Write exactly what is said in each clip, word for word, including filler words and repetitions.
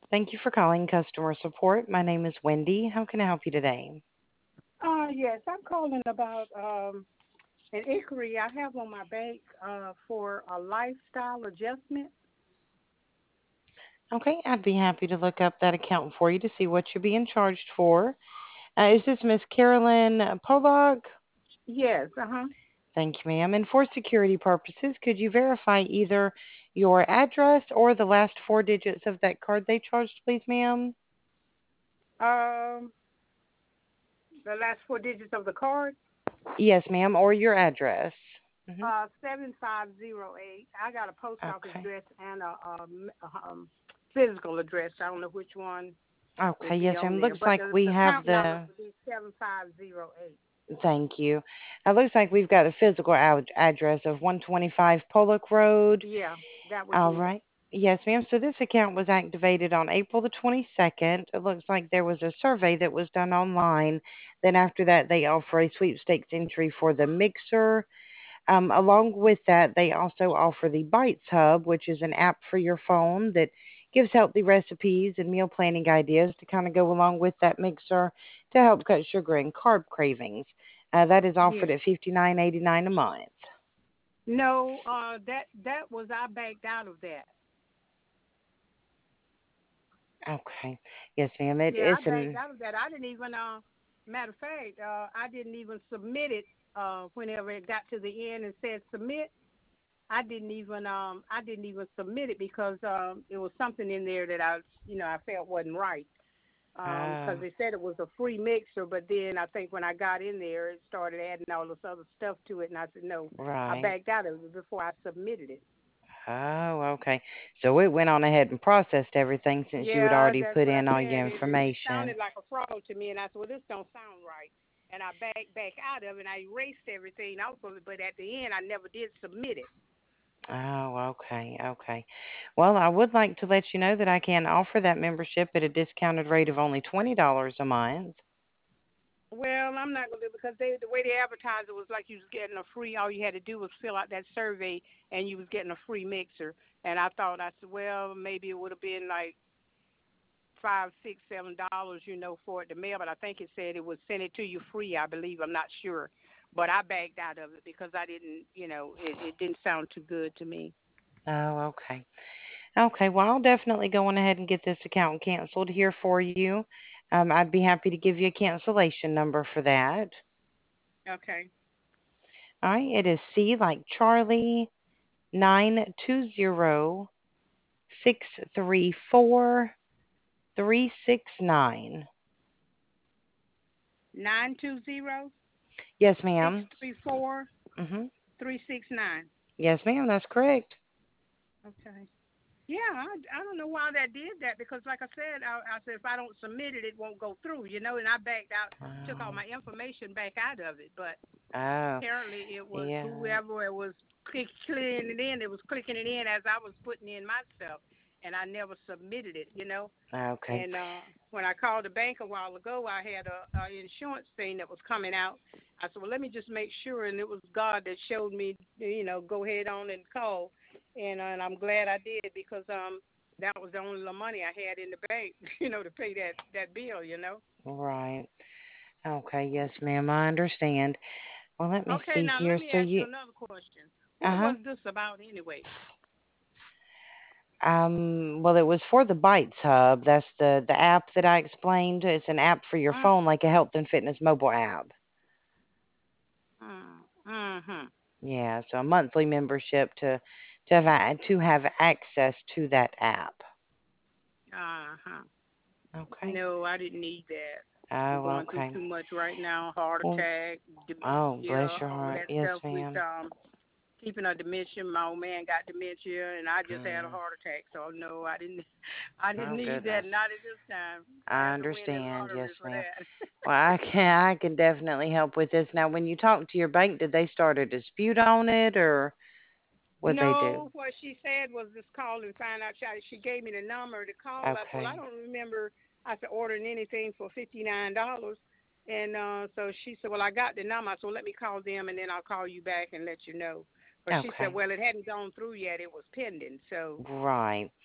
Thank you for calling customer support. My name is Wendy. How can I help you today? Uh, yes, I'm calling about um, an inquiry I have on my bank uh, for a lifestyle adjustment. Okay, I'd be happy to look up that account for you to see what you're being charged for. Uh, is this Miss Carolyn Pollock? Yes, uh huh. Thank you, ma'am. And for security purposes, could you verify either your address or the last four digits of that card they charged, please, ma'am? Um, the last four digits of the card, Yes, ma'am, or your address. Hmm. uh, seven five zero eight. I got a post office Okay. address and a, um, um, physical address. I don't know which one Okay, would be yes, on ma'am. there, Looks but like the, we the have account number the would be seven five zero eight. Thank you. It looks like we've got a physical ad- address of one twenty-five Pollock Road. Yeah, that would All be it. right. Yes, ma'am. So this account was activated on April the twenty-second. It looks like there was a survey that was done online. Then after that, they offer a sweepstakes entry for the mixer. Um, along with that, they also offer the Bites Hub, which is an app for your phone that gives healthy recipes and meal planning ideas to kind of go along with that mixer to help cut sugar and carb cravings. Uh, that is offered Yeah. at fifty-nine eighty-nine a month. No, uh, that that was I backed out of that. Okay. Yes, ma'am. It Yeah, is I backed an out of that. I didn't even, uh, matter of fact, uh, I didn't even submit it uh, whenever it got to the end and said submit. I didn't even, um, I didn't even submit it because um, it was something in there that I, you know, I felt wasn't right. Um, oh, because they said it was a free mixer, but then I think when I got in there, it started adding all this other stuff to it, and I said no, I right. backed out of it before I submitted it. Oh, okay. So it went on ahead and processed everything since you had Yeah, already that's put what I in all your said. It, it, it information. sounded like a fraud to me, and I said, well, this don't sound right. And I backed back out of it, and I erased everything off of it, but at the end, I never did submit it. Oh, okay, okay. Well, I would like to let you know that I can offer that membership at a discounted rate of only twenty dollars a month. Well, I'm not going to do it because they, the way they advertised it was like you was getting a free, all you had to do was fill out that survey, and you was getting a free mixer. And I thought, I said, well, maybe it would have been like five, six, seven dollars, you know, for it to mail. But I think it said it would send it to you free. I believe. I'm not sure, but I backed out of it because I didn't, you know, it, it didn't sound too good to me. Oh, okay. Okay, well, I'll definitely go on ahead and get this account canceled here for you. Um, I'd be happy to give you a cancellation number for that. Okay. All right, it is C like Charlie nine two zero six three four three six nine. Nine two zero Yes, six ma'am. three four Mhm. three six nine. Yes, ma'am. That's correct. Okay. Yeah, I, I don't know why that did that because, like I said, I, I said if I don't submit it, it won't go through, you know. And I backed out, took all Oh, my information back out of it, but oh, apparently it was yeah. whoever it was click, clicking it in. It was clicking it in as I was putting in my stuff, and I never submitted it, you know. Okay. And uh, when I called the bank a while ago, I had a, a insurance thing that was coming out. I said, well, let me just make sure, and it was God that showed me, you know, go ahead on and call, and uh, and I'm glad I did because um that was the only little money I had in the bank, you know, to pay that that bill, you know. Right. Okay. Yes, ma'am. I understand. Well, let me Okay, see now let here. me So ask you you, another question. What uh was this about anyway? huh. Um. Well, it was for the Bites Hub. That's the the app that I explained. It's an app for your Mm, phone, like a health and fitness mobile app. mm, mm-hmm. Yeah. So a monthly membership to to have a- to have access to that app. Uh-huh. Okay. No, I didn't need that. I'm Oh, going through okay. too much right now. Heart Well, attack, oh, bless dementia, your all of heart. that Yes, stuff with ma'am. um keeping a dementia. My old man got dementia, and I just had a Mm. heart attack. So no, I didn't. I didn't Oh, need that. goodness. Not at this time. I I have to win that understand. Yes, lottery for ma'am. that. Well, I can I can definitely help with this. Now, when you talk to your bank, did they start a dispute on it, or what they do? No, what she said was just call and find out. She, she gave me the number to call. I said, well, I Okay. don't remember. I said ordering anything for fifty nine dollars, and uh, so she said, well, I got the number. So let me call them, and then I'll call you back and let you know. But she said, Okay. well, it hadn't gone through yet. It was pending. So Right.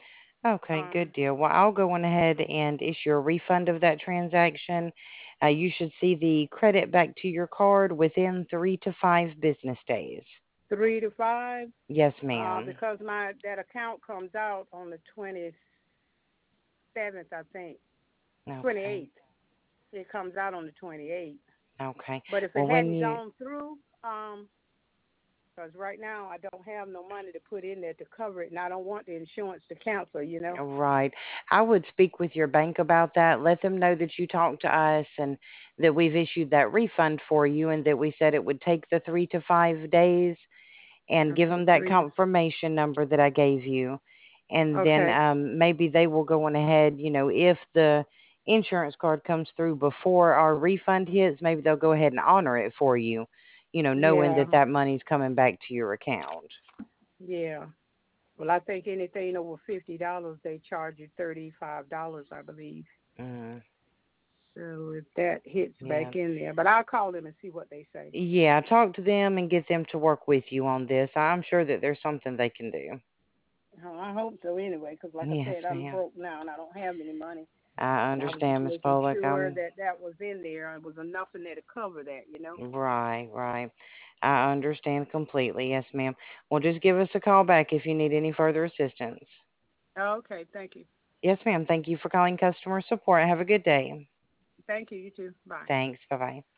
Okay, Um, good deal. Well, I'll go on ahead and issue a refund of that transaction. Uh, you should see the credit back to your card within three to five business days. three to five. Yes, Uh, ma'am. because my that account comes out on the twenty seventh, I think. Twenty Okay. eighth. It comes out on the twenty eighth. Okay. But if it Well, when hadn't you gone through, um, because right now I don't have no money to put in there to cover it, and I don't want the insurance to cancel. You know. right, I would speak with your bank about that. Let them know that you talked to us and that we've issued that refund for you, and that we said it would take the three to five days, and give Okay, them that three. confirmation number that I gave you. And then Okay. um, maybe they will go on ahead, you know, if the insurance card comes through before our refund hits, maybe they'll go ahead and honor it for you, you know, knowing Yeah. that that money's coming back to your account. Yeah. Well, I think anything over fifty dollars, they charge you thirty-five dollars, I believe. Mm, So if that hits yeah. back in there, but I'll call them and see what they say. Yeah, talk to them and get them to work with you on this. I'm sure that there's something they can do. Oh, I hope so anyway, because like I Yes, said, I'm ma'am. broke now and I don't have any money. I And I was just understand, Miss making Pollock. sure I'm that that was in there and was enough in there to cover that, you know. right, right. I understand completely. Yes, ma'am. Well, just give us a call back if you need any further assistance. Oh, okay, thank you. Yes, ma'am. Thank you for calling customer support. Have a good day. Thank you, you too. Bye. Thanks. Bye-bye.